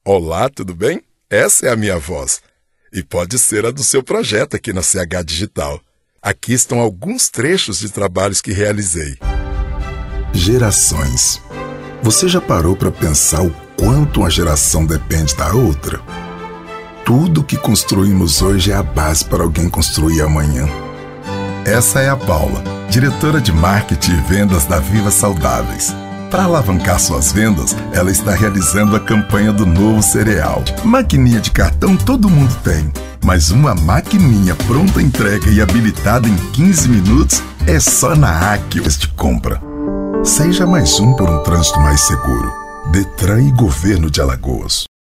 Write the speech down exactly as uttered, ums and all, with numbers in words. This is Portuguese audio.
Olá, tudo bem? Essa é a minha voz. E pode ser a do seu projeto aqui na C H Digital. Aqui estão alguns trechos de trabalhos que realizei. Gerações. Você já parou para pensar o quanto uma geração depende da outra? Tudo que construímos hoje é a base para alguém construir amanhã. Essa é a Paula, diretora de marketing e vendas da Viva Saudáveis. Para alavancar suas vendas, ela está realizando a campanha do novo cereal. Maquininha de cartão todo mundo tem, mas uma maquininha pronta entrega e habilitada em quinze minutos é só na Aquios de compra. Seja mais um por um trânsito mais seguro. Detran e Governo de Alagoas.